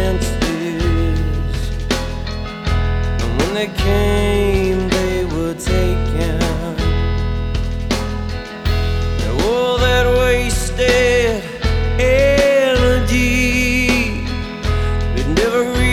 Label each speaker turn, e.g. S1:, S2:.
S1: chances, and when they came, they were taken. All that wasted energy, it never